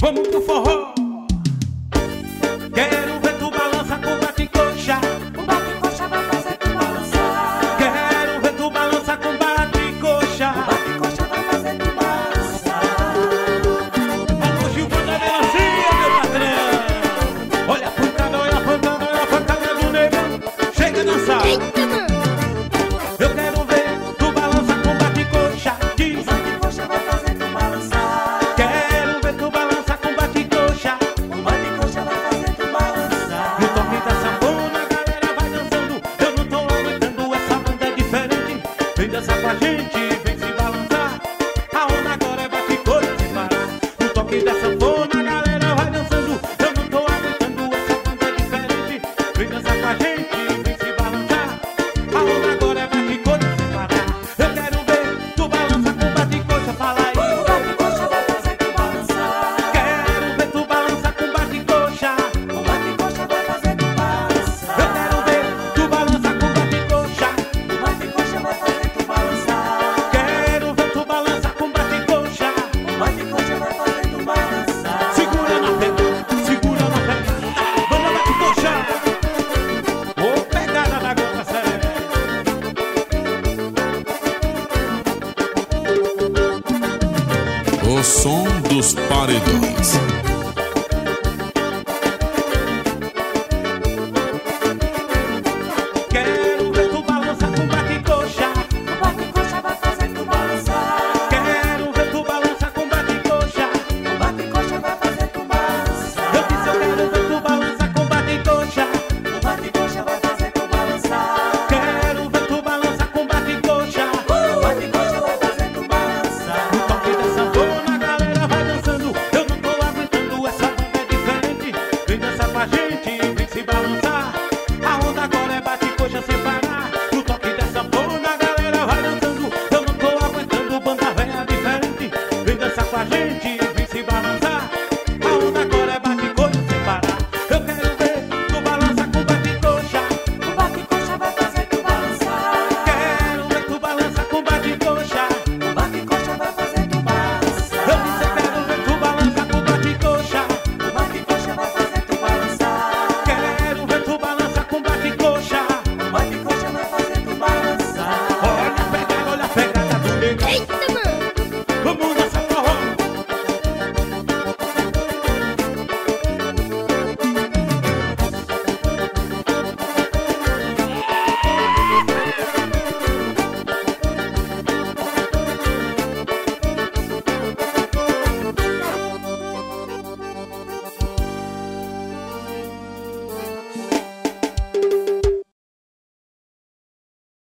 Vamos pro forró. Quero ver tu balança com bate-coxa. O bate-coxa vai fazer tu balançar. Quero ver tu balança com bate-coxa. O bate-coxa vai fazer tu balançar. Alô, Gilvan da Melancia, meu patrão. Olha a pancada, olha a pancada, olha a pancada do negão. Chega a dançar. Eu quero ver tu balança com bate-coxa. O bate-coxa vai fazer tu balançar. Quero ver tu balança com bate-coxa. O bate-coxa vai fazer tu balançar. No toque da sanfona a galera vai dançando. Eu não tô aguentando, essa banda é diferente. Vem dançar com a gente, vem se balançar. A onda agora é bate-coxa sem parar. No toque da sanfona a galera vai dançando. Eu não tô aguentando, essa banda é diferente. Vem dançar com a gente, vem se balançar. A onda agora é bate-coxa sem parar. Eu quero ver tu balança com bate-coxa, fala aí. O bate-coxa vai fazer tu balançar. Quero ver tu balança com bate-coxa. O bate-coxa vai fazer tu balançar. Eu quero ver tu balança com bate-coxa. O bate-coxa vai fazer tu balançar. Quero ver tu balança com bate-coxa. O bate-coxa vai fazer tu balançar. Segura na perna, segura na perna. Banda bate-coxa. Ô, pegada da gota séria. O som dos paredões. Quero ver tu balança com bate-coxa. O bate-coxa vai fazer tu balançar. Quero ver tu balança com bate-coxa. O bate-coxa vai fazer tu balançar. Eu disse eu quero ver tu balança com bate-coxa. O bate-coxa vai fazer tu balançar. Quero ver tu balança com bate-coxa. O bate-coxa vai fazer tu balançar. No toque da sanfona a galera vai dançando. Eu não tô aguentando, essa banda é diferente. Vem dançar com a gente, vem se balançar. A onda agora é bate-coxa sem parar. No toque da sanfona a galera vai dançando. Eu não tô aguentando, banda velha diferente. Vem dançar com a gente, vem se balançar.